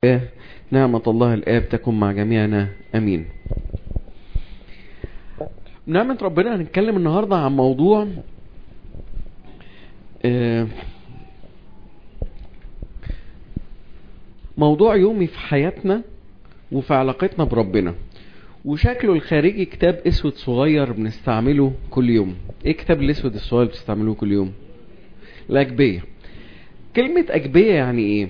نعمة الله الآب تكون مع جميعنا أمين. نعمة ربنا هنتكلم النهاردة عن موضوع يومي في حياتنا وفي علاقتنا بربنا، وشكله الخارجي كتاب اسود صغير بنستعمله كل يوم. ايه كتاب الاسود الصغير بتستعملوه كل يوم؟ الأجبية. كلمة أجبية يعني ايه؟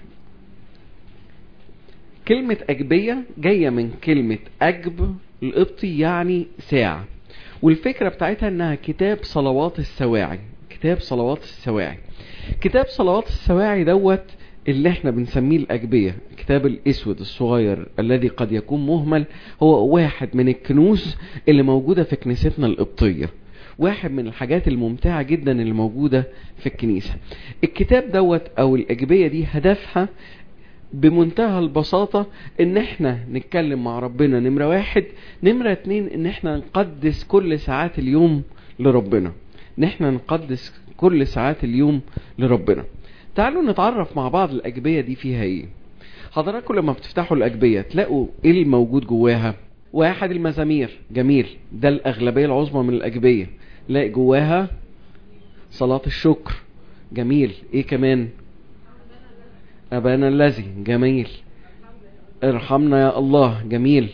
كلمة أجبية جاية من كلمة أجب القبطي يعني ساعة، والفكرة بتاعتها انها كتاب صلوات السواعي. كتاب صلوات السواعي، كتاب صلوات السواعي دوت اللي احنا بنسميه الأجبية. الكتاب الاسود الصغير الذي قد يكون مهمل هو واحد من الكنوز اللي موجودة في كنيستنا القبطية، واحد من الحاجات الممتعة جدا اللي موجودة في الكنيسة. الكتاب دوت او الأجبية دي هدفها بمنتهى البساطة ان احنا نتكلم مع ربنا، نمرة واحد. نمرة اتنين ان احنا نقدس كل ساعات اليوم لربنا، ان احنا نقدس كل ساعات اليوم لربنا. تعالوا نتعرف مع بعض الأجبية دي فيها ايه. حضراتكم لما بتفتحوا الأجبية تلاقوا ايه الموجود جواها؟ واحد، المزامير. جميل، ده الأغلبية العظمى من الأجبية. لاقي جواها صلاة الشكر. جميل. ايه كمان؟ أبانا الذي. جميل. ارحمنا يا الله. جميل.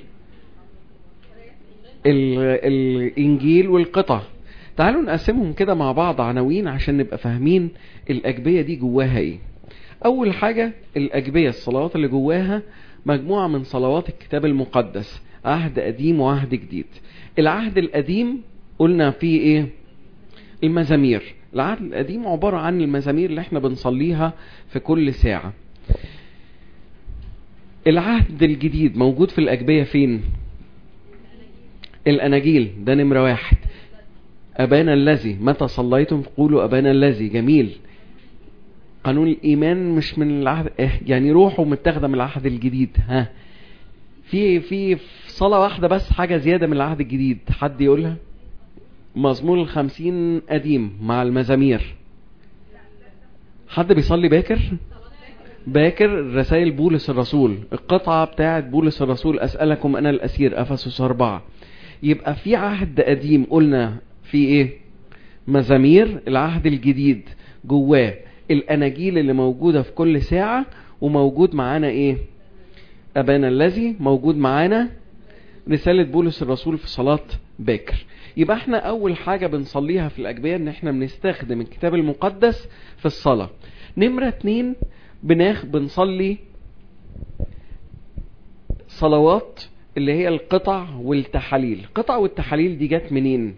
الإنجيل والقطع. تعالوا نقسمهم كده مع بعض عناوين عشان نبقى فاهمين الأجبية دي جواها ايه. أول حاجة الأجبية، الصلوات اللي جواها مجموعة من صلوات الكتاب المقدس، عهد قديم وعهد جديد. العهد القديم قلنا فيه ايه؟ المزامير. العهد القديم عبارة عن المزامير اللي احنا بنصليها في كل ساعة. العهد الجديد موجود في الأجبية فين؟ الأناجيل، ده نمرة واحد. أبانا الذي، متى صليتم قولوا أبانا الذي. جميل. قانون الإيمان مش من العهد، يعني روحه متاخده من العهد الجديد. ها، في صلاة واحدة بس حاجة زيادة من العهد الجديد، حد يقولها؟ مزمور 50 قديم مع المزامير. حد بيصلي باكر؟ باكر رسائل بولس الرسول، القطعة بتاعت بولس الرسول، أسألكم أنا الأسير، أفسس 4. يبقى في عهد قديم قلنا في ايه؟ مزامير. العهد الجديد جواه الأناجيل اللي موجودة في كل ساعة، وموجود معانا ايه؟ أبانا الذي. موجود معانا رسالة بولس الرسول في صلاة باكر. يبقى احنا أول حاجة بنصليها في الأجبية ان احنا بنستخدم الكتاب المقدس في الصلاة. نمرة 2 بنصلي صلوات اللي هي القطع والتحاليل. القطع والتحاليل دي جت منين؟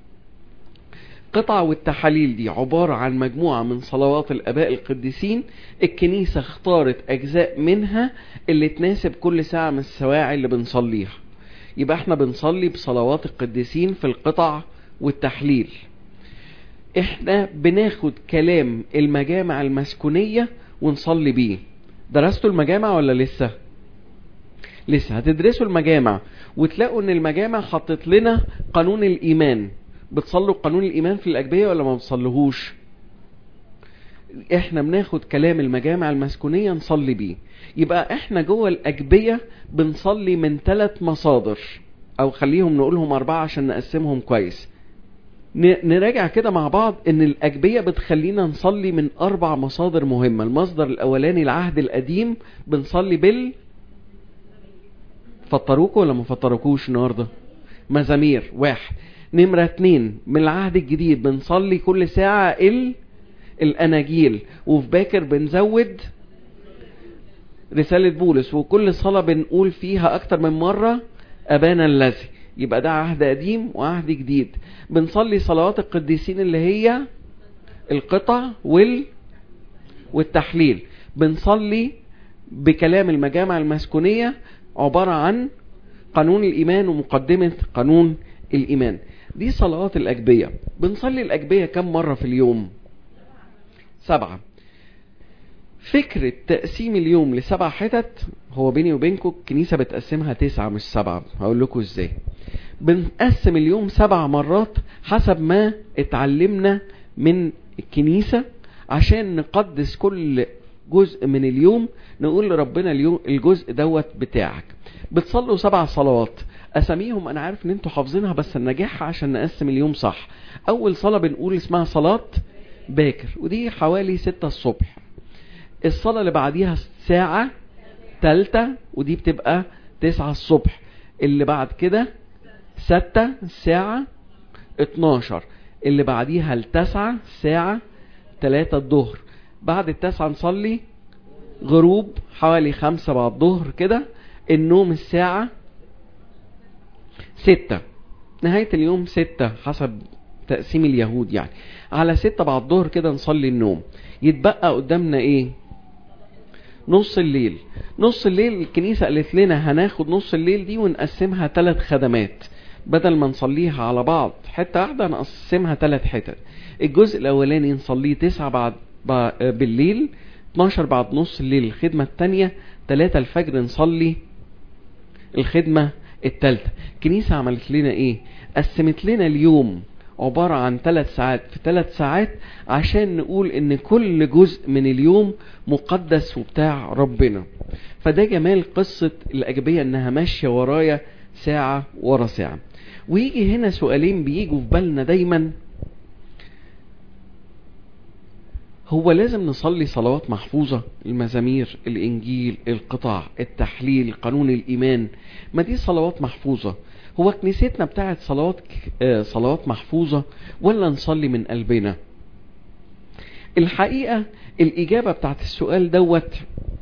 قطع والتحاليل دي عبارة عن مجموعة من صلوات الآباء القديسين. الكنيسة اختارت أجزاء منها اللي تناسب كل ساعة من السواعي اللي بنصليها. يبقى احنا بنصلي بصلوات القديسين في القطع والتحليل. احنا بناخد كلام المجامع المسكونية ونصلي بيه. درستوا المجامع ولا لسه؟ لسه هتدرسوا المجامع، وتلاقوا ان المجامع حطت لنا قانون الإيمان. بتصلوا قانون الإيمان في الأجبية ولا ما بتصلوهوش؟ احنا بناخد كلام المجامع المسكونية نصلي بيه. يبقى احنا جوه الأجبية بنصلي من 3 مصادر، او خليهم نقولهم 4 عشان نقسمهم كويس. نراجع كده مع بعض ان الأجبية بتخلينا نصلي من 4 مصادر مهمة. المصدر الأولاني العهد القديم، بنصلي فطروكوا ولا ما فطروكوش النهاردة؟ مزامير 1. نمرة 2 من العهد الجديد بنصلي كل ساعة الأناجيل، وفي باكر بنزود رسالة بولس، وكل صلاة بنقول فيها أكتر من مرة أبانا الذي. يبقى ده عهد قديم وعهد جديد. بنصلي صلوات القديسين اللي هي القطع والتحليل. بنصلي بكلام المجامع المسكونية عبارة عن قانون الإيمان ومقدمة قانون الإيمان. دي صلوات الأجبية. بنصلي الأجبية كم مرة في اليوم؟ 7. فكرة تقسيم اليوم ل7 حتت هو بيني وبينكم الكنيسة بتقسمها 9 مش 7. هقول لكم ازاي. بنقسم اليوم 7 مرات حسب ما اتعلمنا من الكنيسة، عشان نقدس كل جزء من اليوم نقول لربنا اليوم الجزء دوت بتاعك. بتصلوا 7 صلوات، اساميهم انا عارف ان انتوا حافظينها بس نراجعها عشان نقسم اليوم صح. اول صلاة بنقول اسمها صلاة باكر، ودي حوالي 6 الصبح. الصلاة اللي بعديها ساعة تالتة، ودي بتبقى 9 الصبح. اللي بعد كده 6 الساعة 12. اللي بعديها التاسعة الساعة 3 الظهر. بعد التاسعة نصلي غروب حوالي 5 بعد الظهر كده. النوم الساعة 6. نهاية اليوم 6 حسب تقسيم اليهود يعني. على 6 بعد الظهر كده نصلي النوم. يتبقى قدامنا ايه؟ نص الليل. نص الليل الكنيسة قالت لنا هناخد نص الليل دي ونقسمها 3 خدمات، بدل ما نصليها على بعض حتة واحدة نقسمها 3 حتت. الجزء الاولاني نصليه 9 بعد بالليل، 12 بعد نص الليل الخدمة التانية، 3 الفجر نصلي الخدمة التالتة. الكنيسة عملت لنا ايه؟ قسمت لنا اليوم عبارة عن 3 ساعات في 3 ساعات، عشان نقول ان كل جزء من اليوم مقدس وبتاع ربنا. فده جمال قصة الأجبية، انها ماشية ورايا ساعة ورا ساعة. ويجي هنا سؤالين بيجوا في بالنا دايما. هو لازم نصلي صلوات محفوظة؟ المزامير، الإنجيل، القطاع، التحليل، قانون الإيمان، ما دي صلوات محفوظة. هو كنيستنا بتاعت صلوات محفوظة ولا نصلي من قلبنا؟ الحقيقة الإجابة بتاعت السؤال دوت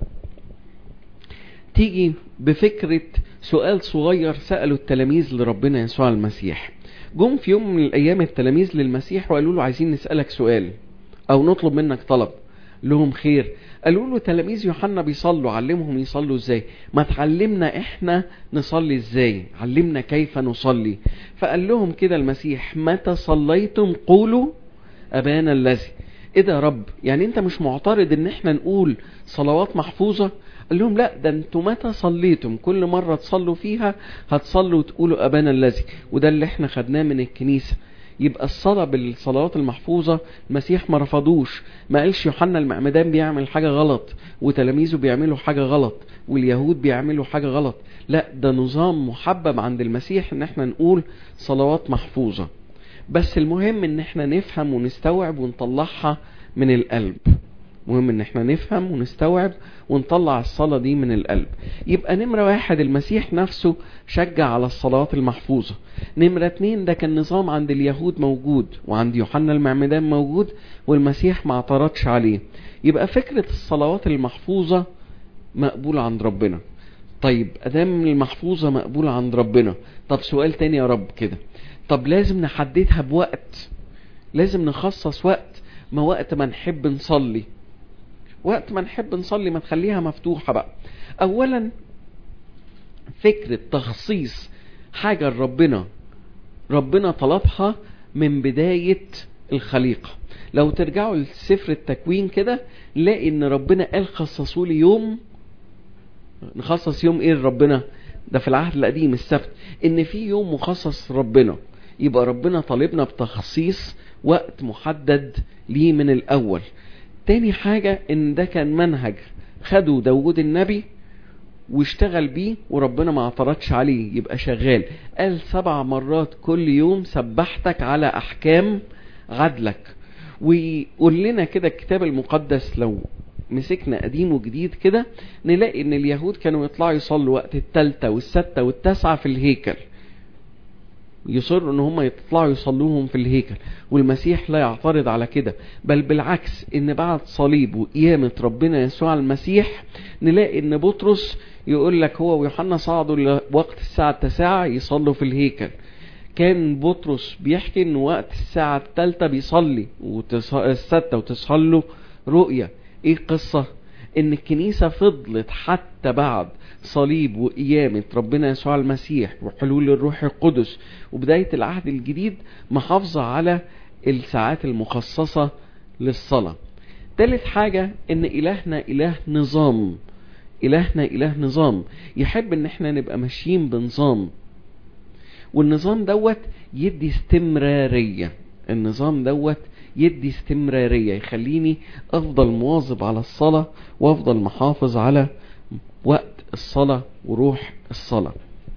تيجي بفكرة سؤال صغير سألوا التلاميذ لربنا يسوع المسيح. جم في يوم من الأيام التلاميذ للمسيح وقالوا له عايزين نسألك سؤال او نطلب منك طلب. لهم خير. قالوا له تلاميذ يوحنا بيصلوا، علمهم يصلوا ازاي. ما تعلمنا احنا نصلي ازاي، علمنا كيف نصلي. فقال لهم كده المسيح متى صليتم قولوا ابانا الذي. ايه ده يا رب؟ يعني انت مش معترض ان احنا نقول صلوات محفوظة؟ قال لهم لا، ده انتوا متى صليتم كل مرة تصلوا فيها هتصلوا وتقولوا ابانا الذي. وده اللي احنا خدناه من الكنيسة. يبقى الصلاة بالصلوات المحفوظة المسيح ما رفضوش. ما قالش يوحنا المعمدان بيعمل حاجة غلط وتلاميذه بيعملوا حاجة غلط واليهود بيعملوا حاجة غلط. لا، ده نظام محبب عند المسيح ان احنا نقول صلوات محفوظة. بس المهم ان احنا نفهم ونستوعب ونطلعها من القلب. مهم ان احنا نفهم ونستوعب ونطلع الصلاة دي من القلب. يبقى نمرة 1 المسيح نفسه شجع على الصلوات المحفوظة. نمرة 2 ده كان نظام عند اليهود موجود وعند يوحنا المعمدان موجود والمسيح ما اعترضش عليه. يبقى فكرة الصلوات المحفوظة مقبولة عند ربنا. طيب ادام المحفوظة مقبولة عند ربنا، طب سؤال تاني يا رب كده، طب لازم نحددها بوقت، لازم نخصص وقت. ما وقت ما نحب نصلي، وقت ما نحب نصلي ما تخليها مفتوحة بقى. اولا فكرة تخصيص حاجة ربنا طلبها من بداية الخليقة. لو ترجعوا لسفر التكوين كده نلاقي ان ربنا قال خصصوا لي يوم. نخصص يوم ايه ربنا؟ ده في العهد القديم السبت، ان في يوم مخصص ربنا. يبقى ربنا طالبنا بتخصيص وقت محدد ليه من الاول. تاني حاجة ان ده كان منهج خده داود النبي واشتغل بيه وربنا ما اعترضش عليه، يبقى شغال. قال 7 مرات كل يوم سبحتك على احكام عدلك. ويقول لنا كده الكتاب المقدس لو مسكنا قديم وجديد كده نلاقي ان اليهود كانوا يطلعوا يصلوا وقت 3 و6 و9 في الهيكل، يصروا ان هم يطلعوا يصلوهم في الهيكل، والمسيح لا يعترض على كده. بل بالعكس، ان بعد صليب وقيامة ربنا يسوع المسيح نلاقي ان بطرس يقول لك هو ويوحنا صعدوا وقت الساعة 9 يصلوا في الهيكل. كان بطرس بيحكي ان وقت الساعة 3 بيصلي و6 وتصلوا رؤية. ايه القصة؟ ان الكنيسة فضلت حتى بعد صليب وقيامة ربنا يسوع المسيح وحلول الروح القدس وبداية العهد الجديد محافظة على الساعات المخصصة للصلاة. ثالث حاجة ان إلهنا إله نظام. إلهنا إله نظام، يحب ان احنا نبقى ماشيين بنظام، والنظام دوت يدي استمرارية. النظام دوت يدي استمرارية، يخليني افضل مواظب على الصلاة وافضل محافظ على وقت الصلاة وروح الصلاة.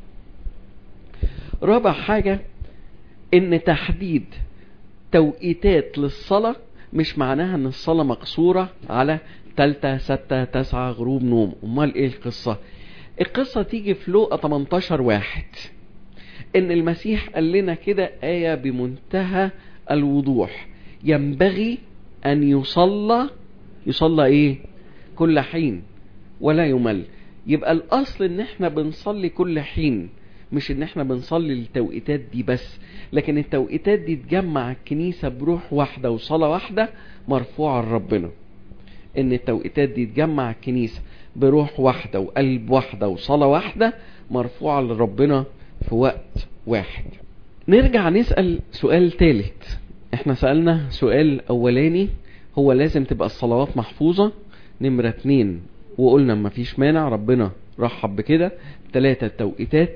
رابع حاجة ان تحديد توقيتات للصلاة مش معناها ان الصلاة مقصورة على 3 6 9 غروب نوم. امال ايه القصة؟ القصة تيجي في لوقا 18:1 ان المسيح قال لنا كده آية بمنتهى الوضوح: ينبغي ان يصلى ايه؟ كل حين ولا يمل. يبقى الاصل ان احنا بنصلي كل حين، مش ان احنا بنصلي التوقيتات دي بس، لكن التوقيتات دي تجمع الكنيسة بروح واحدة وصلاة واحدة مرفوعة لربنا. ان التوقيتات دي تجمع الكنيسة بروح واحدة وقلب واحدة وصلاة واحدة مرفوعة لربنا في وقت واحد. نرجع نسأل سؤال ثالث. احنا سألنا سؤال اولاني، هو لازم تبقى الصلوات محفوظة. نمرة 2 وقلنا مفيش مانع، ربنا رحب بكده. 3 التوقيتات.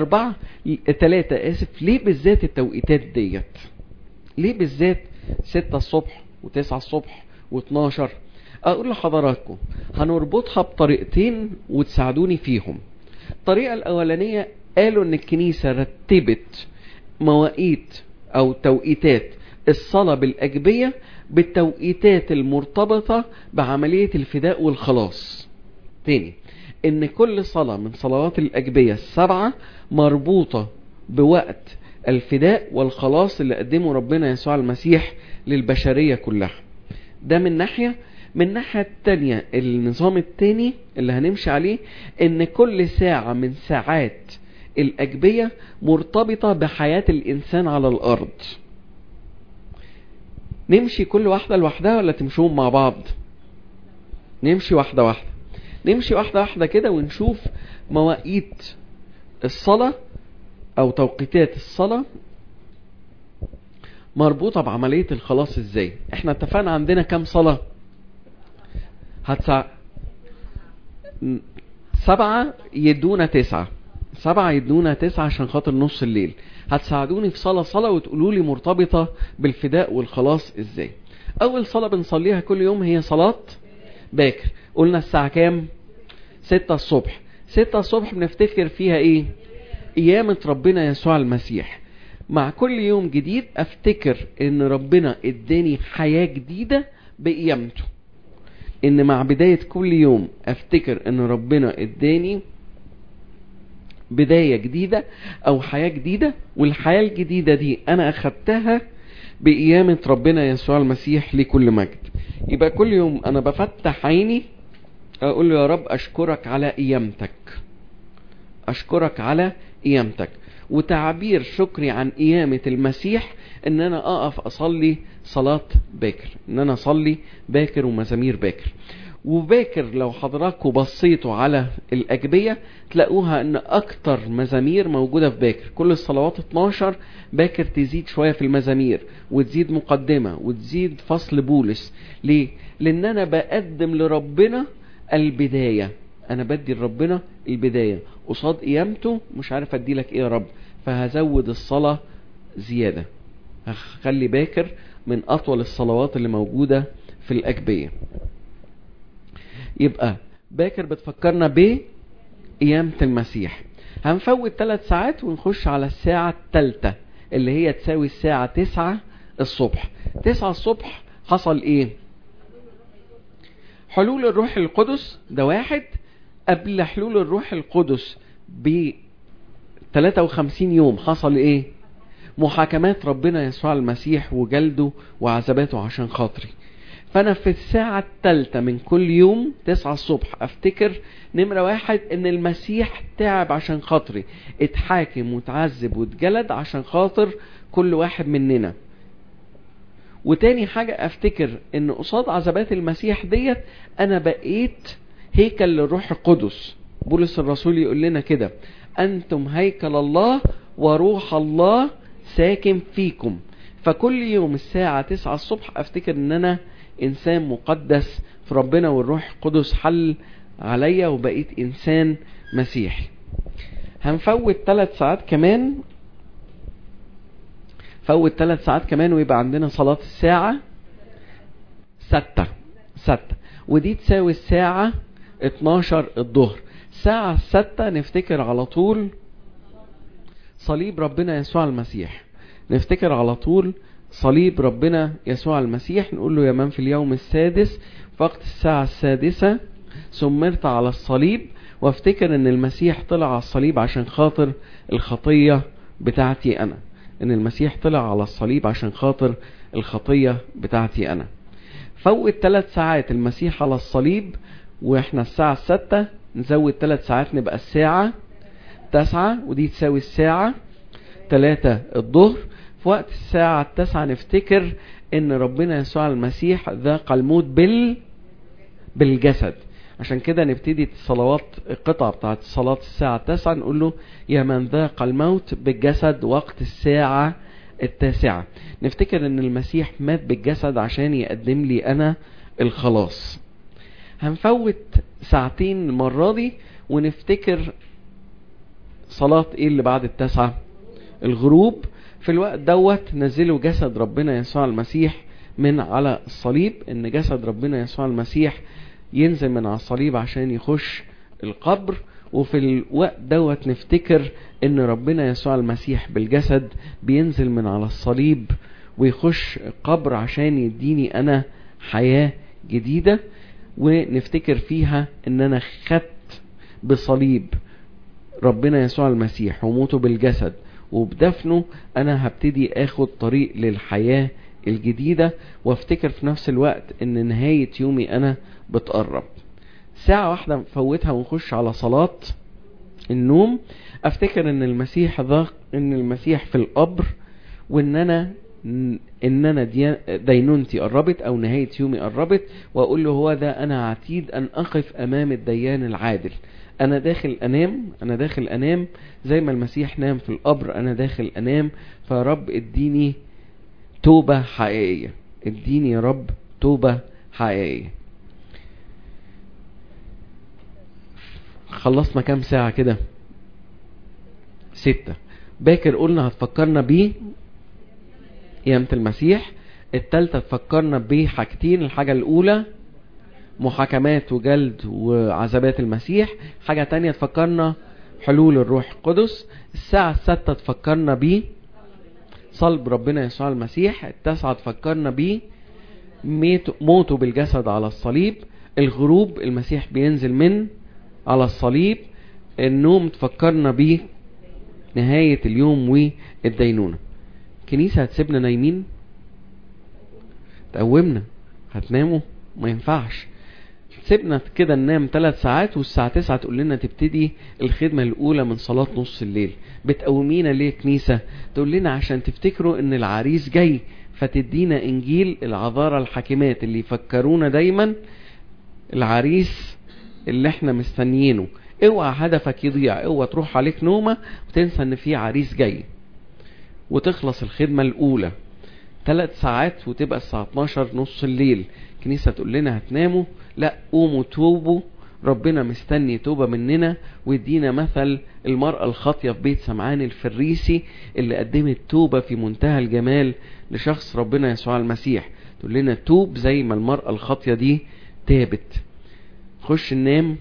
3 ليه بالذات التوقيتات ديت؟ ليه بالذات 6 الصبح و9 الصبح و12؟ اقول لحضراتكم هنربطها بطريقتين وتساعدوني فيهم. الطريقة الاولانية قالوا ان الكنيسة رتبت مواقيت او توقيتات الصلاة بالاجبية بالتوقيتات المرتبطة بعملية الفداء والخلاص. تاني، ان كل صلاة من صلوات الاجبية 7 مربوطة بوقت الفداء والخلاص اللي قدمه ربنا يسوع المسيح للبشرية كلها. ده من ناحية. من ناحية التانية النظام التاني اللي هنمشي عليه ان كل ساعة من ساعات الاجبية مرتبطة بحياة الانسان على الارض. نمشي كل واحدة لوحدها ولا تمشون مع بعض؟ نمشي واحدة واحدة. نمشي واحدة واحدة كده ونشوف مواقيت الصلاة او توقيتات الصلاة مربوطة بعملية الخلاص ازاي. احنا اتفقنا عندنا كام صلاة؟ 7 يدونا 9. 7 يدونا 9 عشان خاطر نص الليل. هتساعدوني في صلاة وتقولوا لي مرتبطة بالفداء والخلاص ازاي. اول صلاة بنصليها كل يوم هي صلاة باكر. قلنا الساعة كام؟ 6 الصبح. 6 الصبح بنفتكر فيها ايه؟ قيامة ربنا يسوع المسيح. مع كل يوم جديد افتكر ان ربنا اداني حياة جديدة بقيامته. ان مع بداية كل يوم افتكر ان ربنا اداني بداية جديدة او حياة جديدة، والحياة الجديدة دي انا اخدتها بقيامة ربنا يسوع المسيح لكل مجد. يبقى كل يوم انا بفتح عيني اقول له يا رب اشكرك على قيامتك، اشكرك على قيامتك. وتعبير شكري عن قيامة المسيح ان انا اقف اصلي صلاة باكر، ان انا اصلي باكر ومزامير باكر. وباكر لو حضراتكم بصيتوا على الاجبية تلاقوها ان اكتر مزامير موجودة في باكر. كل الصلوات 12 باكر تزيد شوية في المزامير وتزيد مقدمة وتزيد فصل بولس. ليه؟ لان انا بقدم لربنا البداية. انا بدي لربنا البداية قصاد قيامته. مش عارف ادي لك ايه يا رب، فهزود الصلاة زيادة. هخلي باكر من اطول الصلوات اللي موجودة في الاجبية. يبقى باكر بتفكرنا بقيامة المسيح. هنفوت 3 ساعات ونخش على الساعة الثالثة اللي هي تساوي الساعة 9 الصبح. 9 الصبح حصل ايه؟ حلول الروح القدس. ده 1. قبل حلول الروح القدس ب 53 يوم حصل ايه؟ محاكمات ربنا يسوع المسيح وجلده وعذاباته عشان خاطري. فانا في الساعة الثالثة من كل يوم 9 الصبح افتكر نمرة 1 ان المسيح تعب عشان خاطري، اتحاكم وتعذب واتجلد عشان خاطر كل واحد مننا. وتاني حاجة افتكر ان قصاد عذابات المسيح ديت انا بقيت هيكل للروح القدس. بولس الرسول يقول لنا كده: انتم هيكل الله وروح الله ساكن فيكم. فكل يوم الساعة 9 الصبح افتكر ان انا انسان مقدس في ربنا والروح القدس حل عليا وبقيت انسان مسيحي. هنفوت 3 ساعات كمان. فوت 3 ساعات كمان ويبقى عندنا صلاة الساعة 6 ودي تساوي الساعة 12 الظهر. الساعة 6 نفتكر على طول صليب ربنا يسوع المسيح، نفتكر على طول صليب ربنا يسوع المسيح. نقول له: يا من في اليوم السادس وقت الساعة السادسة سمرت على الصليب. وافتكر ان المسيح طلع على الصليب عشان خاطر الخطية بتاعتي انا، ان المسيح طلع على الصليب عشان خاطر الخطية بتاعتي انا. فوق 3 ساعات المسيح على الصليب، واحنا الساعة 6 نزود 3 ساعات نبقى الساعة 9 ودي تساوي الساعة 3 الظهر. في وقت الساعة 9 نفتكر ان ربنا يسوع المسيح ذاق الموت بالجسد. عشان كده نبتدي الصلوات، القطعة بتاعت صلاة الساعة 9 نقول له: يا من ذاق الموت بالجسد وقت الساعة 9. نفتكر ان المسيح مات بالجسد عشان يقدم لي انا الخلاص. هنفوت 2 ساعات المرة دي ونفتكر صلاة ايه اللي بعد 9؟ الغروب. في الوقت دوت نزلوا جسد ربنا يسوع المسيح من على الصليب، ان جسد ربنا يسوع المسيح ينزل من على الصليب عشان يخش القبر. وفي الوقت دوت نفتكر ان ربنا يسوع المسيح بالجسد بينزل من على الصليب ويخش القبر عشان يديني انا حياة جديدة. ونفتكر فيها ان انا خدت بصليب ربنا يسوع المسيح وموته بالجسد وبدفنه انا هبتدي اخد طريق للحياة الجديدة. وافتكر في نفس الوقت ان نهاية يومي انا بتقرب. 1 ساعة نفوتها ونخش على صلاة النوم. افتكر ان المسيح في القبر، وان انا دينونتي قربت او نهاية يومي قربت، واقول له: هو ده انا عتيد ان اقف امام الديان العادل. انا داخل انام زي ما المسيح نام في القبر، انا داخل انام. فيا رب اديني توبة حقيقية، اديني يا رب توبة حقيقية. خلصنا كام ساعة كده؟ 6. باكر قلنا هتفكرنا بيه قيامة المسيح. 3 تفكرنا بحاجتين: الحاجة الاولى محاكمات وجلد وعذابات المسيح. حاجة تانية تفكرنا حلول الروح القدس. الساعة 6 تفكرنا بيه صلب ربنا يسوع المسيح. 9 تفكرنا بيه موته بالجسد على الصليب. الغروب المسيح بينزل من على الصليب. النوم تفكرنا بيه نهاية اليوم والدينونة. كنيسة هتسيبنا نايمين؟ تقومنا. هتناموا؟ ما ينفعش. سيبنا كده ننام 3 ساعات والساعة 9 تقول لنا تبتدي الخدمة الأولى من صلاة نص الليل. بتقومينا ليه كنيسة؟ تقول لنا عشان تفتكروا ان العريس جاي، فتدينا انجيل العذارى الحاكمات اللي يفكرونا دايما العريس اللي احنا مستنيينه. اوعى هدفك يضيع، اوعى تروح عليك نومة وتنسى ان في عريس جاي. وتخلص الخدمة الأولى 3 ساعات وتبقى الساعة 12 نص الليل. كنيسة تقول لنا هتناموا؟ لا، قوموا توبوا، ربنا مستني توبة مننا. ويدينا مثل المرأة الخاطية في بيت سمعان الفريسي اللي قدمت توبة في منتهى الجمال لشخص ربنا يسوع المسيح. تقول لنا توب زي ما المرأة الخاطية دي تابت. خش ننام،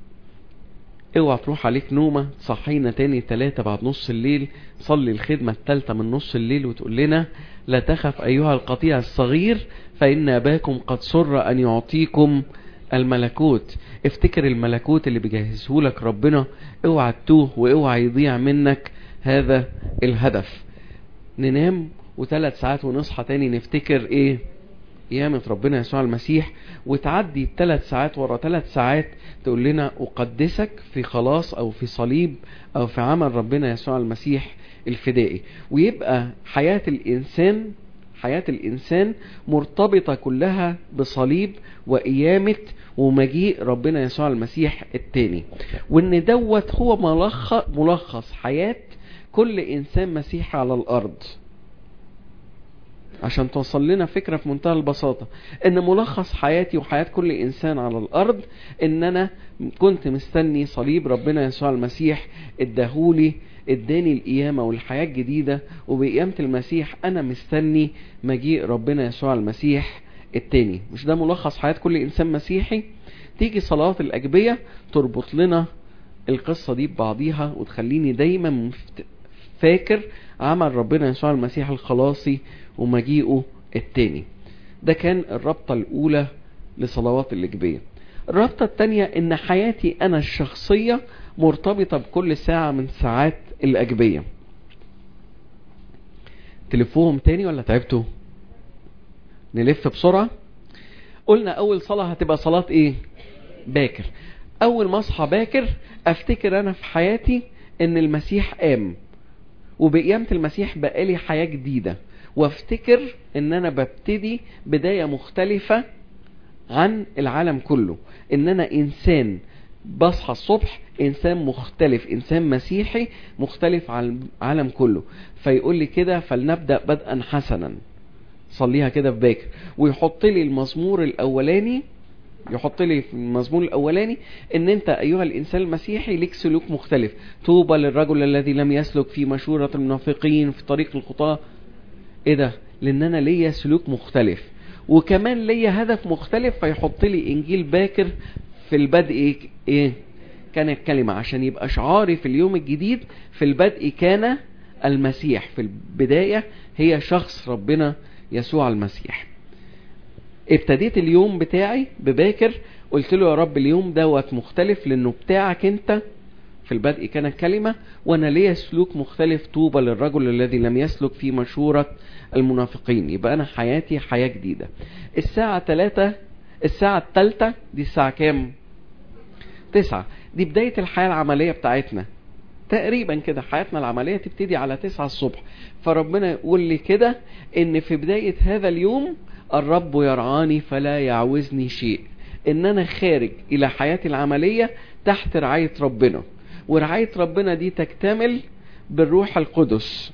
اوعى تروح عليك نومة تصحينا تاني 3 بعد نص الليل. صلي الخدمة 3 من نص الليل وتقول لنا: لا تخف أيها القطيع الصغير فإن أباكم قد سر أن يعطيكم الملكوت. افتكر الملكوت اللي بيجهزه لك ربنا، اوعى تتوه واوعى يضيع منك هذا الهدف. ننام و3 ساعات ونصحى تاني نفتكر ايه؟ قيامة ربنا يسوع المسيح. وتعدي 3 ساعات ورا 3 ساعات تقول لنا: أقدسك في خلاص أو في صليب أو في عمل ربنا يسوع المسيح الفدائي. ويبقى حياة الإنسان مرتبطة كلها بصليب وقيامة ومجيء ربنا يسوع المسيح التاني. وإن دوت هو ملخص حياة كل إنسان مسيحي على الأرض. عشان توصل لنا فكرة في منتهى البساطة ان ملخص حياتي وحياة كل انسان على الارض ان انا كنت مستني صليب ربنا يسوع المسيح اداني القيامة والحياة الجديدة. وبقيامة المسيح انا مستني مجيء ربنا يسوع المسيح التاني. مش ده ملخص حياة كل انسان مسيحي؟ تيجي صلوات الاجبية تربط لنا القصة دي ببعضيها، وتخليني دايما فاكر عمل ربنا يسوع المسيح الخلاصي ومجيئه التاني. ده كان الربطة الاولى لصلوات الاجبية. الربطة التانية ان حياتي انا الشخصية مرتبطة بكل ساعة من ساعات الاجبية. تلفوهم تاني ولا تعبتوا؟ نلف بسرعة. قلنا اول صلاة هتبقى صلاة ايه؟ باكر. اول ما اصحى باكر افتكر انا في حياتي ان المسيح قام، وبقيامة المسيح بقالي حياة جديدة، وافتكر ان انا ببتدي بداية مختلفة عن العالم كله، ان انا انسان بصحى الصبح انسان مختلف، انسان مسيحي مختلف عن العالم كله. فيقول لي كده فلنبدأ بدءا حسنا، صليها كده في باكر، ويحط لي المزمور الاولاني، يحط لي في المزمور الاولاني ان انت ايها الانسان المسيحي ليك سلوك مختلف. طوبى للرجل الذي لم يسلك في مشورة المنافقين في طريق الخطاة. ايه ده؟ لان انا ليا سلوك مختلف، وكمان ليا هدف مختلف. فيحط لي انجيل باكر في البدء ايه؟ كانت كلمة، عشان يبقى شعاري في اليوم الجديد في البدء كان المسيح. في البداية هي شخص ربنا يسوع المسيح. ابتديت اليوم بتاعي بباكر، قلت له يا رب اليوم دوت مختلف لانه بتاعك انت. في البدء كانت كلمة، وانا ليا سلوك مختلف. طوبى للرجل الذي لم يسلك في مشورة المنافقين. يبقى انا حياتي حياة جديدة. الساعة 3، الساعة الثالثة دي الساعة كام؟ 9. دي بداية الحياة العملية بتاعتنا تقريبا كده. حياتنا العملية تبتدي على 9 الصبح. فربنا يقول لي كده ان في بداية هذا اليوم الرب يرعاني فلا يعوزني شيء. ان انا خارج الى حياتي العملية تحت رعاية ربنا، ورعاية ربنا دي تكتمل بالروح القدس.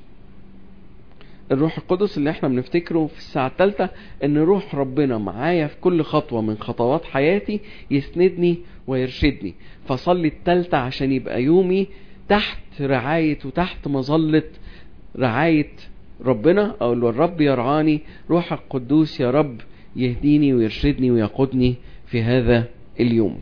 الروح القدس اللي احنا بنفتكره في الساعة الثالثة ان روح ربنا معايا في كل خطوة من خطوات حياتي، يسندني ويرشدني. فصلي الثالثة عشان يبقى يومي تحت رعاية وتحت مظلة رعاية ربنا، او الرب يرعاني، روح القدوس يا رب يهديني ويرشدني ويقودني في هذا اليوم.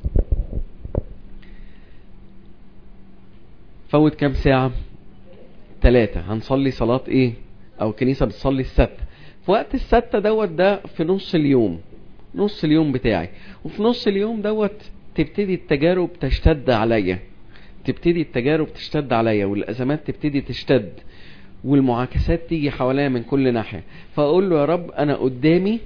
فوت كام ساعة؟ 3. هنصلي صلاة ايه؟ او كنيسة بتصلي الستة. في وقت الستة دوت ده في نص اليوم، نص اليوم بتاعي. وفي نص اليوم دوت تبتدي التجارب تشتد عليا، تبتدي التجارب تشتد عليا، والازمات تبتدي تشتد، والمعاكسات تيجي حواليا من كل ناحية. فاقول له يا رب انا قدامي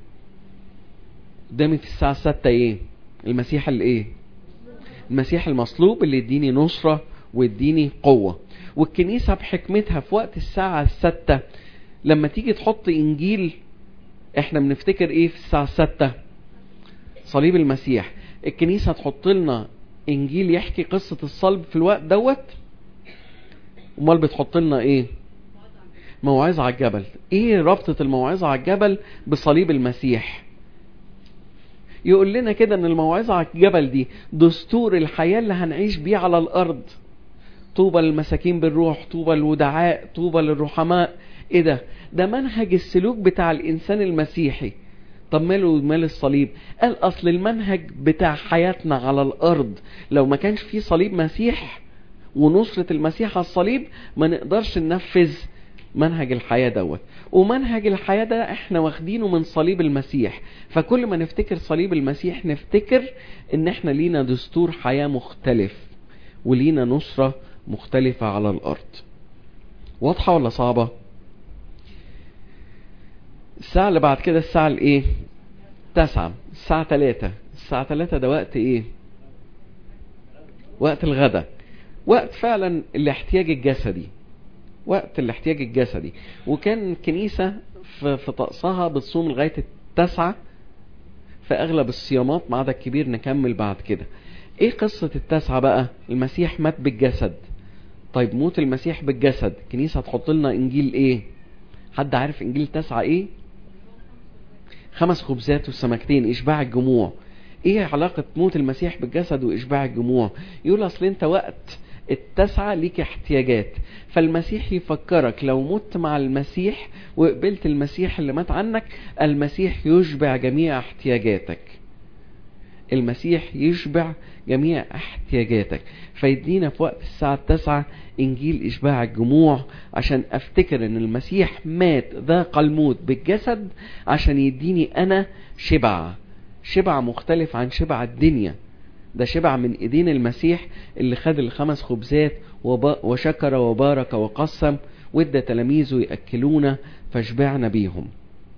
في الساعة 6 ايه؟ المسيح الايه؟ المسيح المصلوب اللي يديني نصرة ويديني قوة. والكنيسة بحكمتها في وقت الساعة 6 لما تيجي تحط انجيل، احنا بنفتكر ايه في الساعة 6؟ صليب المسيح. الكنيسة تحط لنا انجيل يحكي قصة الصلب في الوقت دوت. امال بتحط لنا ايه؟ موعظة على الجبل. ايه ربطة الموعظة على الجبل بصليب المسيح؟ يقول لنا كده ان الموعظة على الجبل دي دستور الحياة اللي هنعيش بيه على الارض. طوبى للمساكين بالروح، طوبى للودعاء، طوبى للرحماء. ايه ده؟ ده منهج السلوك بتاع الانسان المسيحي. طب ماله مال الصليب؟ قال اصل المنهج بتاع حياتنا على الارض لو ما كانش فيه صليب مسيح ونصرة المسيح على الصليب ما نقدرش ننفذ منهج الحياة دوت. ومنهج الحياة ده احنا واخدينه من صليب المسيح. فكل ما نفتكر صليب المسيح نفتكر ان احنا لينا دستور حياة مختلف ولينا نصرة مختلفة على الارض. واضحة ولا صعبة؟ الساعة اللي بعد كده الساعة الايه؟ 9. الساعة 3. الساعة 3 ده وقت ايه؟ وقت الغداء. وقت فعلا الاحتياج الجسدي، وقت الاحتياج الجسدي. وكان الكنيسة في طقسها بتصوم لغاية 9 في اغلب الصيامات، ما عدا الكبير نكمل بعد كده. ايه قصة 9 بقى؟ المسيح مات بالجسد. طيب موت المسيح بالجسد، الكنيسة تحط لنا انجيل ايه؟ حد عارف انجيل 9 ايه؟ 5 خبزات والسمكتين، اشباع الجموع. ايه علاقة موت المسيح بالجسد واشباع الجموع؟ يقول اصل انت وقت التسعة ليك احتياجات. فالمسيح يفكرك لو مت مع المسيح وقبلت المسيح اللي مات عنك، المسيح يشبع جميع احتياجاتك. المسيح يشبع جميع احتياجاتك. فيدينا في وقت الساعة 9 انجيل اشباع الجموع، عشان افتكر ان المسيح مات ذاق الموت بالجسد عشان يديني انا شبع مختلف عن شبع الدنيا. ده شبع من ايدين المسيح اللي خد ال5 خبزات وشكر وبارك وقسم وادى تلاميذه يأكلونا فشبعنا بيهم.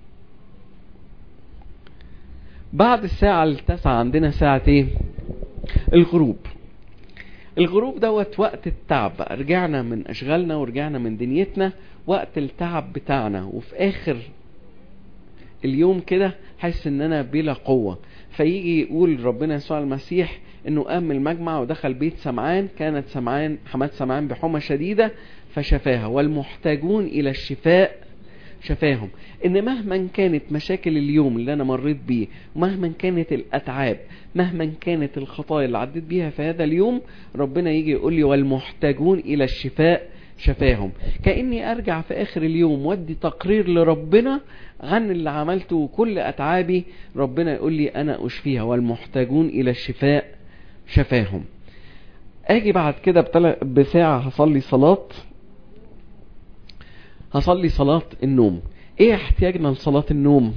بعد الساعة 9 عندنا ساعة ايه؟ الغروب. الغروب دوت وقت التعب بقى. رجعنا من اشغالنا ورجعنا من دنيتنا، وقت التعب بتاعنا، وفي اخر اليوم كده حاسس ان انا بلا قوة. فيجي يقول ربنا يسوع المسيح انه قام من المجمع ودخل بيت سمعان. كانت حماة سمعان بحمى شديدة فشفاها، والمحتاجون الى الشفاء شفاهم. ان مهما كانت مشاكل اليوم اللي انا مريت بيه، مهما كانت الاتعاب، مهما كانت الخطايا اللي عديت بيها في هذا اليوم، ربنا يجي يقول لي والمحتاجون الى الشفاء شفاهم. كأني ارجع في اخر اليوم ودي تقرير لربنا عن اللي عملته وكل اتعابي، ربنا يقول لي انا اشفيها والمحتاجون الى الشفاء شفاهم. اجي بعد كده بساعة هصلي صلاة النوم. ايه احتياجنا لصلاة النوم؟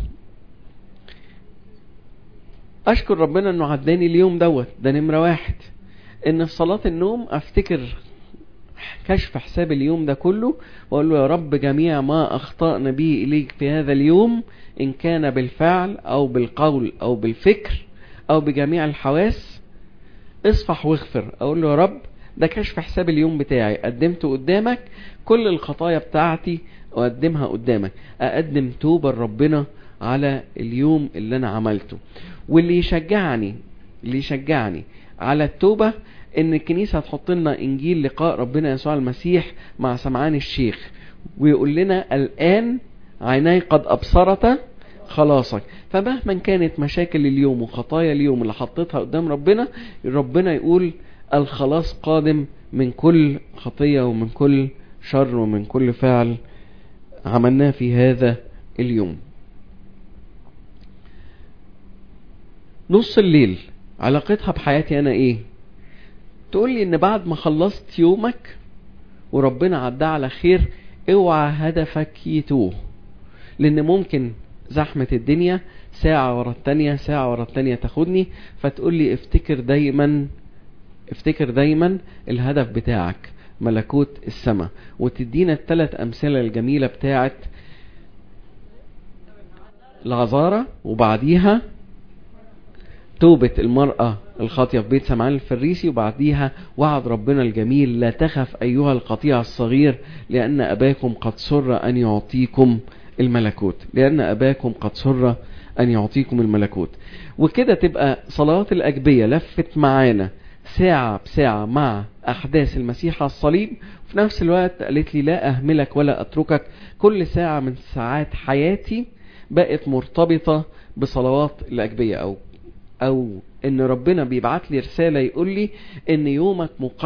اشكر ربنا انه عداني اليوم دوت. ده نمرة 1 ان في صلاة النوم افتكر كشف حساب اليوم ده كله، واقول له يا رب جميع ما اخطأنا به اليك في هذا اليوم، ان كان بالفعل او بالقول او بالفكر او بجميع الحواس، اصفح واغفر. اقول له يا رب ده كشف حساب اليوم بتاعي، قدمته قدامك كل الخطايا بتاعتي اقدمها قدامك، اقدم توبة لربنا على اليوم اللي انا عملته. واللي يشجعني على التوبة ان الكنيسة هتحط لنا انجيل لقاء ربنا يسوع المسيح مع سمعان الشيخ، ويقول لنا الان عيناي قد ابصرت خلاصك. فمهما كانت مشاكل اليوم وخطايا اليوم اللي حطيتها قدام ربنا يقول الخلاص قادم من كل خطية ومن كل شر ومن كل فعل عملناه في هذا اليوم. نص الليل علاقتها بحياتي انا ايه؟ تقول لي ان بعد ما خلصت يومك وربنا عدى على خير، اوعى هدفك يتوه، لان ممكن زحمة الدنيا ساعة ورا التانية تاخدني. فتقول لي افتكر دايما الهدف بتاعك ملكوت السماء. وتدينا ال3 امثلة الجميلة بتاعت العذارة، وبعديها توبة المرأة الخاطية في بيت سمعان الفريسي، وبعديها وعد ربنا الجميل لا تخف أيها القطيع الصغير لأن أباكم قد سر أن يعطيكم الملكوت. وكده تبقى صلوات الأجبية لفت معانا ساعة بساعة مع أحداث المسيح على الصليب. في نفس الوقت قالت لي لا أهملك ولا أتركك. كل ساعة من ساعات حياتي بقت مرتبطة بصلوات الأجبية، أو إن ربنا بيبعت لي رسالة يقول لي إن يومك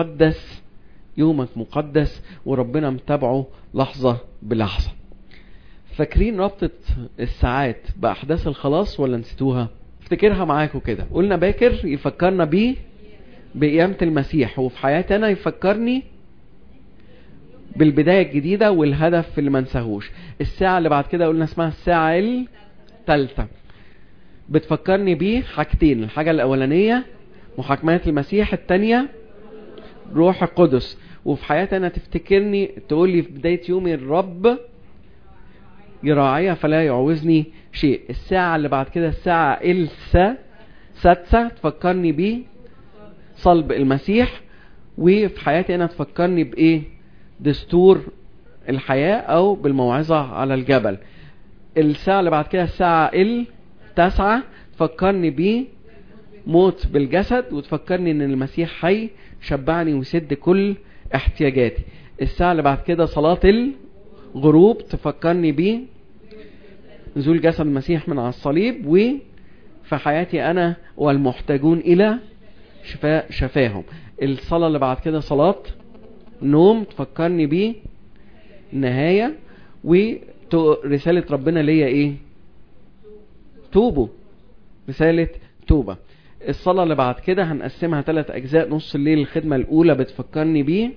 مقدس وربنا متابعه لحظة بلحظة. فاكرين ربطة الساعات بأحداث الخلاص ولا نسيتوها؟ افتكرها معاكم كده. قلنا باكر يفكرنا بقيامة المسيح، وفي حياتي أنا يفكرني بالبداية الجديدة والهدف اللي ما نساهوش. الساعة اللي بعد كده قلنا اسمها الساعة الثالثة، بتفكرني بيه حاجتين. الحاجة الأولانية محاكمات المسيح، التانية روح القدس. وفي حياتي أنا تفتكرني تقولي في بداية يومي الرب يراعيها فلا يعوزني شيء. الساعة اللي بعد كده الساعة السادسة تفكرني بيه صلب المسيح. وفي حياتي أنا تفكرني بإيه؟ دستور الحياة أو بالموعظة على الجبل. الساعة اللي بعد كده الساعة التاسعة تفكرني بيه موت بالجسد، وتفكرني ان المسيح حي شبعني ويسد كل احتياجاتي. الساعة اللي بعد كده صلاة الغروب تفكرني بيه نزول جسد المسيح من على الصليب. وفي حياتي انا والمحتاجون الى شفاهم. الصلاة اللي بعد كده صلاة نوم تفكرني بيه نهاية. ورسالة ربنا ليا ايه؟ توبوا، رسالة توبة. الصلاة اللي بعد كده هنقسمها 3 أجزاء. نص الليل الخدمة الأولى بتفكرني بيه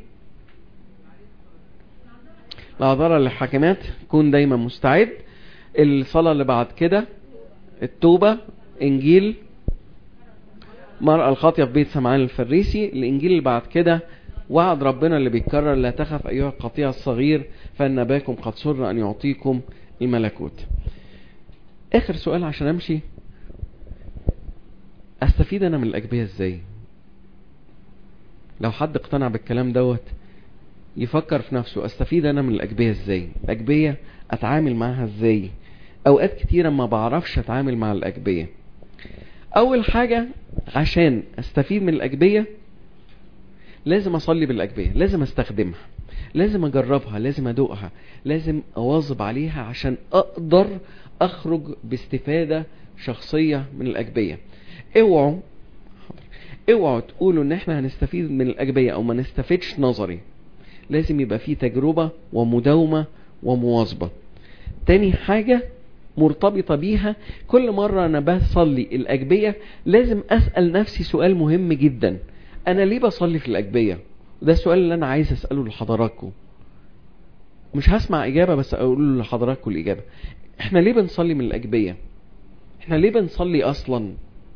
العذارى للحاكمات، كون دايما مستعد. الصلاة اللي بعد كده التوبة، إنجيل مرأة الخاطية في بيت سمعان الفريسي. الإنجيل اللي بعد كده وعد ربنا اللي بيتكرر: لا تخف أيها القطيع الصغير فإن أباكم قد سر أن يعطيكم الملكوت. آخر سؤال عشان أمشي، أستفيد أنا من الأجبية إزاي؟ لو حد اقتنع بالكلام دوت يفكر في نفسه، أستفيد أنا من الأجبية إزاي؟ الأجبية أتعامل معها إزاي؟ أوقات كتيرة ما بعرفش أتعامل مع الأجبية. أول حاجة عشان أستفيد من الأجبية لازم أصلي بالأجبية، لازم أستخدمها، لازم أجربها، لازم أدوقها، لازم أواظب عليها عشان أقدر أخرج باستفادة شخصية من الأجبية. اوعوا تقولوا ان احنا هنستفيد من الأجبية او ما نستفيدش نظري. لازم يبقى فيه تجربة ومداومة ومواظبة. تاني حاجة مرتبطة بيها، كل مرة انا بصلي الأجبية لازم أسأل نفسي سؤال مهم جدا: انا ليه بصلي في الأجبية؟ وده السؤال اللي انا عايز أسأله لحضراتكم. مش هسمع إجابة بس أقول لحضراتكم الإجابة. احنا ليه بنصلي من الأجبية؟ احنا ليه بنصلي أصلا؟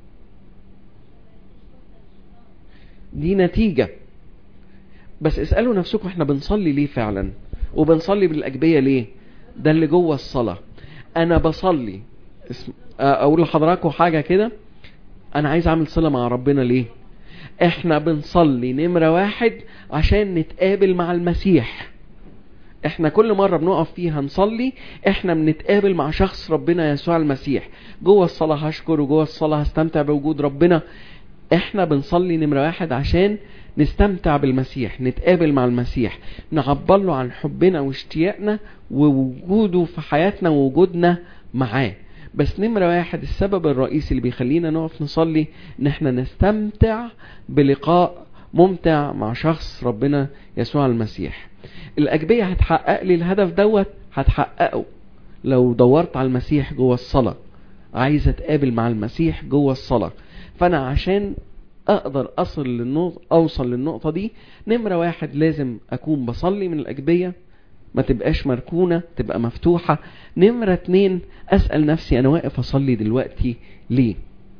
دي نتيجة. بس اسألوا نفسكم احنا بنصلي ليه فعلا، وبنصلي بالأجبية ليه؟ ده اللي جوه الصلاة. انا بصلي اقول لحضراتكم حاجة كده، انا عايز اعمل صلة مع ربنا ليه؟ احنا بنصلي نمرة 1 عشان نتقابل مع المسيح. احنا كل مرة بنقف فيها نصلي احنا بنتقابل مع شخص ربنا يسوع المسيح. جوه الصلاة هشكر، وجوه الصلاة هستمتع بوجود ربنا. احنا بنصلي نمرة 1 عشان نستمتع بالمسيح، نتقابل مع المسيح، نعبر له عن حبنا واشتياقنا ووجوده في حياتنا ووجودنا معاه. بس نمرة 1 السبب الرئيسي اللي بيخلينا نقف نصلي ان احنا نستمتع بلقاء ممتع مع شخص ربنا يسوع المسيح. الأجبية هتحقق لي الهدف دوت، هتحققه لو دورت على المسيح جوه الصلاة. عايز اتقابل مع المسيح جوه الصلاة. فانا عشان اقدر اوصل للنقطة دي، نمرة 1 لازم اكون بصلي من الأجبية، ما تبقاش مركونة، تبقى مفتوحة. نمرة 2 اسأل نفسي انا واقف اصلي دلوقتي ليه؟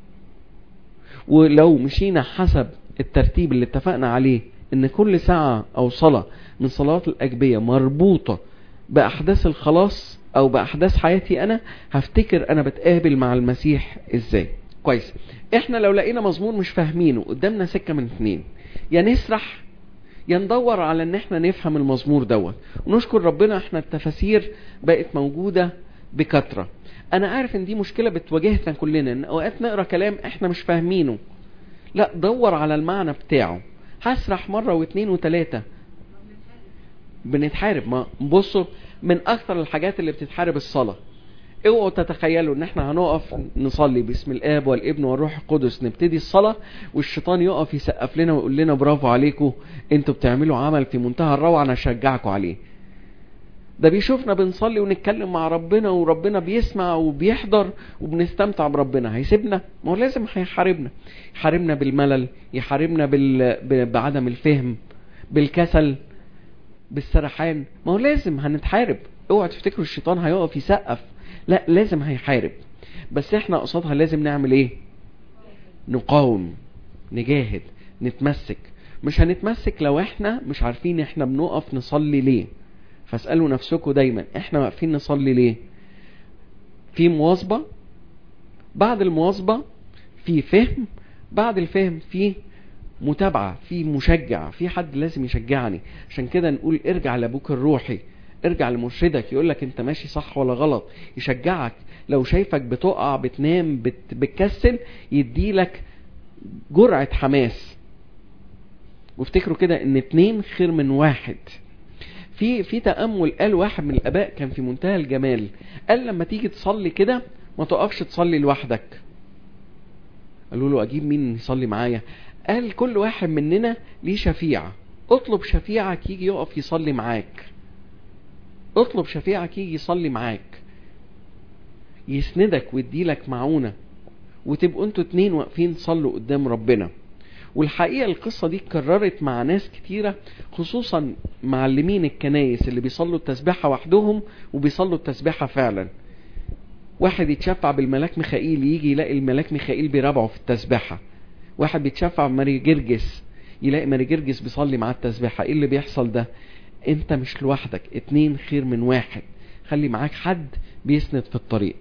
ولو مشينا حسب الترتيب اللي اتفقنا عليه ان كل ساعة او صلاة من صلوات الأجبية مربوطة بأحداث الخلاص او بأحداث حياتي، انا هفتكر انا بتقابل مع المسيح ازاي. كويس. احنا لو لقينا مزمور مش فاهمينه، قدامنا سكة من 2: يا نسرح يا ندور على ان احنا نفهم المزمور دوت. ونشكر ربنا احنا التفاسير بقت موجودة بكثرة. انا عارف ان دي مشكلة بتواجهنا كلنا، ان اوقات نقرأ كلام احنا مش فاهمينه. لا، دور على المعنى بتاعه. هسرح مرة واثنين وثلاثة بنتحارب. ما بصوا، من اكثر الحاجات اللي بتتحارب الصلاة. اوعوا تتخيلوا ان احنا هنقف نصلي باسم الاب والابن والروح القدس، نبتدي الصلاة والشيطان يقف يسقف لنا ويقول لنا برافو عليكم، انتوا بتعملوا عمل في منتهى الروعة، انا اشجعكم عليه. ده بيشوفنا بنصلي ونتكلم مع ربنا وربنا بيسمع وبيحضر وبنستمتع بربنا، هيسيبنا؟ ما هو لازم هيحاربنا. يحاربنا بالملل، يحاربنا بعدم الفهم، بالكسل، بالسرحان. ما هو لازم هنتحارب. اوعوا تفتكروا الشيطان هيقف يسقف، لا، لازم هيحارب. بس احنا قصادها لازم نعمل ايه؟ نقاوم، نجاهد، نتمسك. مش هنتمسك لو احنا مش عارفين احنا بنقف نصلي ليه. فاسألوا نفسكم دايما احنا واقفين نصلي ليه؟ في مواظبة، بعد المواظبة في فهم، بعد الفهم في متابعة، في مشجع، في حد لازم يشجعني. عشان كده نقول ارجع لابوك الروحي، ارجع لمرشدك يقولك انت ماشي صح ولا غلط، يشجعك. لو شايفك بتقع، بتنام، بتكسل، يديلك جرعة حماس. وافتكروا كده ان 2 خير من 1. في تأمل قال واحد من الآباء كان في منتهى الجمال، قال لما تيجي تصلي كده ما تقفش تصلي لوحدك. قالوا له اجيب مين يصلي معايا؟ قال كل واحد مننا ليه شفيع، اطلب شفيعك يجي يقف يصلي معاك، اطلب شفيعك يجي يصلي معاك، يسندك ويديلك معونة، وتبقوا انتوا 2 واقفين تصلوا قدام ربنا. والحقيقة القصة دي اتكررت مع ناس كتيرة، خصوصا معلمين الكنايس اللي بيصلوا التسبيحة وحدهم وبيصلوا التسبيحة فعلا. واحد يتشفع بالملاك ميخائيل يجي يلاقي الملاك ميخائيل بيرابعه في التسبيحة. واحد بيتشفع بماري جرجس يلاقي ماري جرجس بيصلي معاه التسبيحة. ايه اللي بيحصل ده؟ انت مش لوحدك، 2 خير من 1. خلي معاك حد بيسند في الطريق.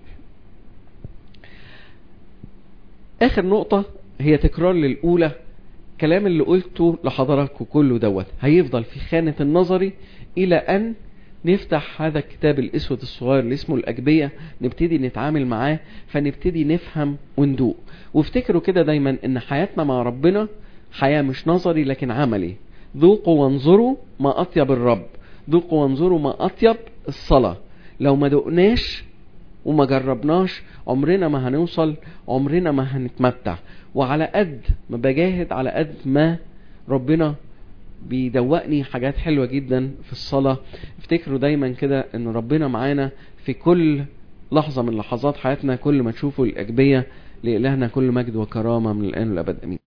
اخر نقطة هي تكرار للأولى. كلام اللي قلته لحضراتكم كله دوت هيفضل في خانة النظري إلى أن نفتح هذا الكتاب الأسود الصغير اللي اسمه الأجبية، نبتدي نتعامل معاه، فنبتدي نفهم وندوق. وافتكروا كده دايما ان حياتنا مع ربنا حياة مش نظري لكن عملي. ذوقوا وانظروا ما أطيب الرب، ذوقوا وانظروا ما أطيب الصلاة. لو ما دقناش وما جربناش عمرنا ما هنوصل، عمرنا ما هنتمتع. وعلى قد ما بجاهد على قد ما ربنا بيدوقني حاجات حلوة جدا في الصلاة. افتكروا دايما كده ان ربنا معانا في كل لحظة من لحظات حياتنا. كل ما تشوفوا الأجبية، لإلهنا كل مجد وكرامة من الآن والأبد. أمين.